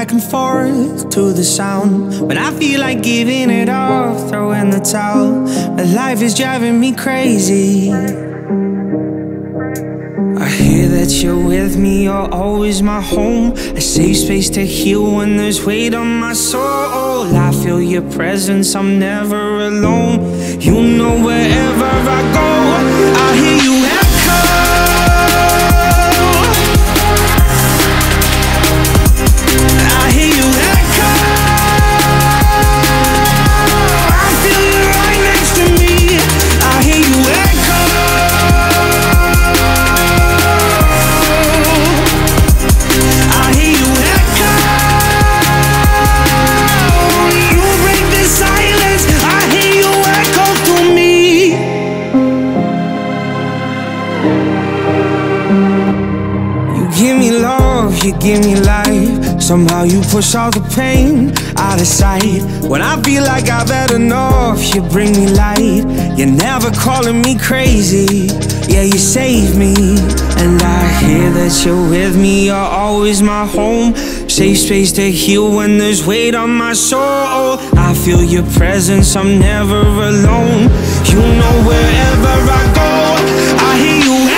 back and forth to the sound. When I feel like giving it up, throw in the towel. But life is driving me crazy. I hear that you're with me, you're always my home. A safe space to heal when there's weight on my soul. I feel your presence, I'm never alone. You know wherever I go, I hear you echo. I hear you echo. I feel you right next to me. I hear you echo. You give me life, somehow you push all the pain out of sight. When I feel like I've had enough, you bring me light. You're never calling me crazy, yeah, you save me. And I hear that you're with me, you're always my home. Safe space to heal when there's weight on my soul. I feel your presence, I'm never alone. You know wherever I go, I hear you echo.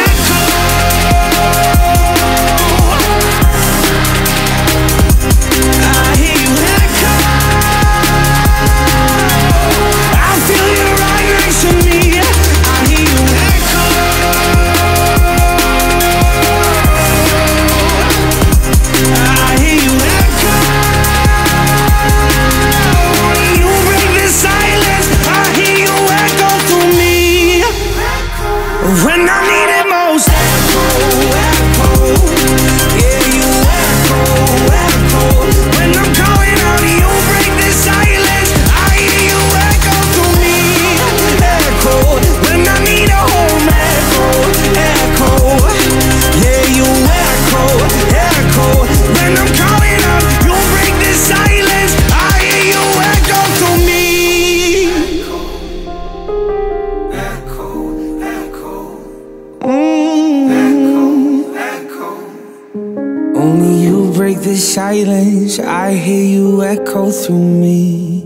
When I need it most, echo, echo. Yeah, you echo, echo. When I'm calling out, you break the silence. I hear you echo through me. Echo. When I need a home, echo, echo. Yeah, you echo, echo. When I'm calling out, you break the silence. I hear you echo through me. Echo, echo. Only you break the silence. I hear you echo through me.